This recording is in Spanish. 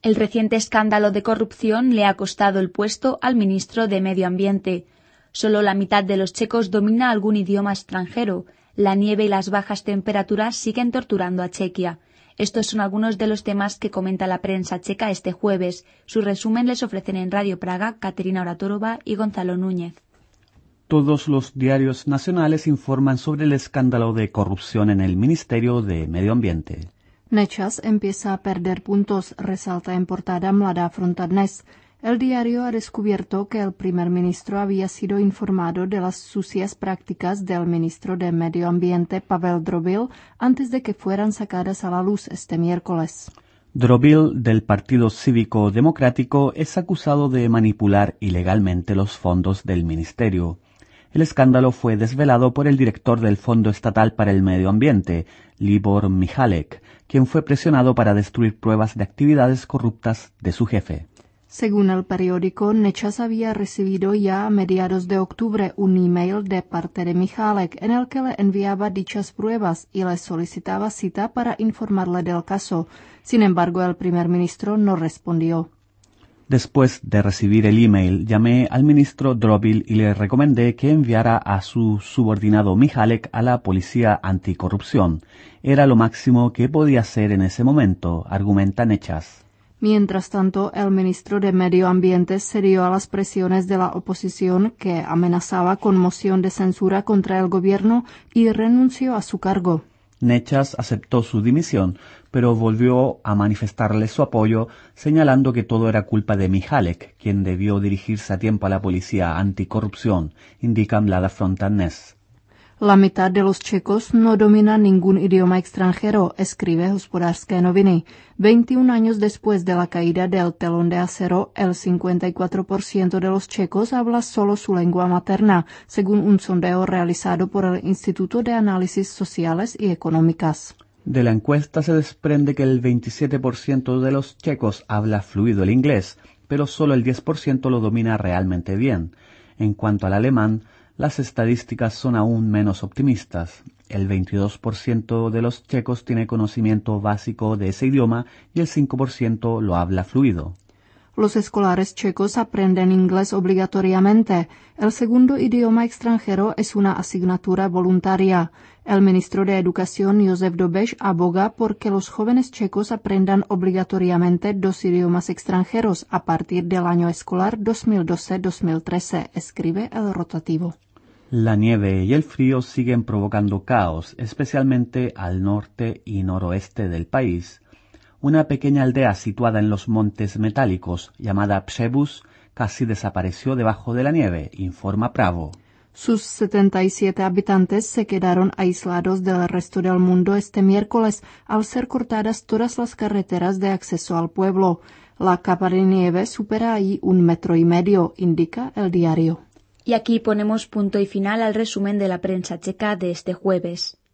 El reciente escándalo de corrupción le ha costado el puesto al ministro de Medio Ambiente. Solo la mitad de los checos domina algún idioma extranjero. La nieve y las bajas temperaturas siguen torturando a Chequia. Estos son algunos de los temas que comenta la prensa checa este jueves. Su resumen les ofrecen en Radio Praga Katerina Oratorova y Gonzalo Núñez. Todos los diarios nacionales informan sobre el escándalo de corrupción en el Ministerio de Medio Ambiente. Nečas empieza a perder puntos, resalta en portada Mladá fronta dnes. El diario ha descubierto que el primer ministro había sido informado de las sucias prácticas del ministro de Medio Ambiente, Pavel Drobil, antes de que fueran sacadas a la luz este miércoles. Drobil, del Partido Cívico Democrático, es acusado de manipular ilegalmente los fondos del ministerio. El escándalo fue desvelado por el director del Fondo Estatal para el Medio Ambiente, Libor Michalek, quien fue presionado para destruir pruebas de actividades corruptas de su jefe. Según el periódico, Nečas había recibido ya a mediados de octubre un email de parte de Michalek en el que le enviaba dichas pruebas y le solicitaba cita para informarle del caso. Sin embargo, el primer ministro no respondió. Después de recibir el email, llamé al ministro Drobil y le recomendé que enviara a su subordinado Michalek a la policía anticorrupción. Era lo máximo que podía hacer en ese momento, argumenta Nečas. Mientras tanto, el ministro de Medio Ambiente cedió a las presiones de la oposición, que amenazaba con moción de censura contra el gobierno, y renunció a su cargo. Nečas aceptó su dimisión, pero volvió a manifestarle su apoyo, señalando que todo era culpa de Michalek, quien debió dirigirse a tiempo a la policía anticorrupción, indica Mladá fronta dnes. La mitad de los checos no domina ningún idioma extranjero, escribe Hospodářské noviny. 21 años después de la caída del telón de acero, el 54% de los checos habla solo su lengua materna, según un sondeo realizado por el Instituto de Análisis Sociales y Económicas. De la encuesta se desprende que el 27% de los checos habla fluido el inglés, pero solo el 10% lo domina realmente bien. En cuanto al alemán, las estadísticas son aún menos optimistas. El 22% de los checos tiene conocimiento básico de ese idioma y el 5% lo habla fluido. Los escolares checos aprenden inglés obligatoriamente. El segundo idioma extranjero es una asignatura voluntaria. El ministro de Educación, Josef Dobeš, aboga por que los jóvenes checos aprendan obligatoriamente 2 idiomas extranjeros a partir del año escolar 2012-2013, escribe el rotativo. La nieve y el frío siguen provocando caos, especialmente al norte y noroeste del país. Una pequeña aldea situada en los Montes Metálicos, llamada Przebus, casi desapareció debajo de la nieve, informa Pravo. Sus 77 habitantes se quedaron aislados del resto del mundo este miércoles al ser cortadas todas las carreteras de acceso al pueblo. La capa de nieve supera ahí 1,5 metros, indica el diario. Y aquí ponemos punto y final al resumen de la prensa checa de este jueves.